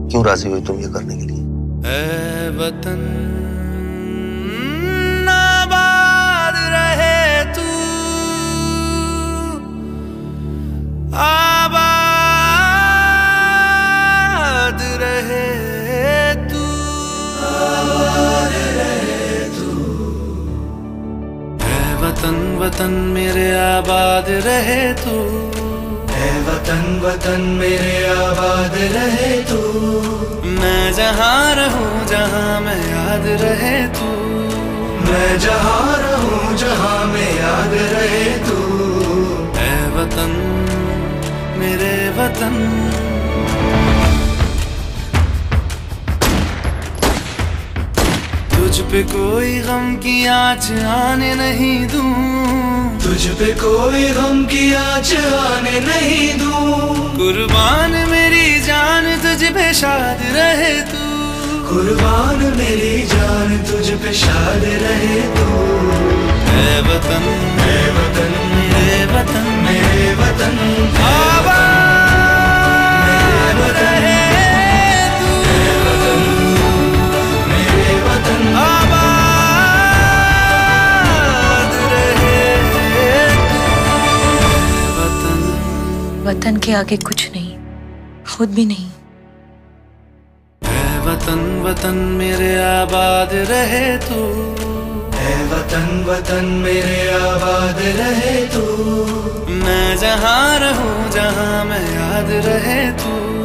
क्यों राजी हुई तुम ये करने के लिए? ऐ वतन आबाद रहे तू, आबाद रहे तू, आबाद रहे तू। ऐ वतन वतन मेरे आबाद रहे तू, ऐ वतन वतन मेरे आबाद रहे तू। मैं जहाँ रहूं जहाँ मैं याद रहे तू, मैं जहाँ रहूं जहाँ मैं याद रहे तू। ऐ वतन मेरे वतन, तुझ पे कोई गम की आँच आने नहीं दूं, तुझ पे कोई गम की आँच आने नहीं दूं। कुर्बान मेरी जान तुझ पे शाद रहे तू, कुर्बान मेरी जान तुझ पे शाद रहे तू। ऐ वतन मेरे वतन मेरे वतन आबाद रहे तू, मेरे वतन आबाद रहे तू। वतन के आगे कुछ नहीं, खुद भी नहीं। वतन वतन मेरे आबाद रहे तू, ऐ वतन वतन मेरे आबाद रहे तू। मैं जहाँ रहूं जहाँ मैं याद रहे तू,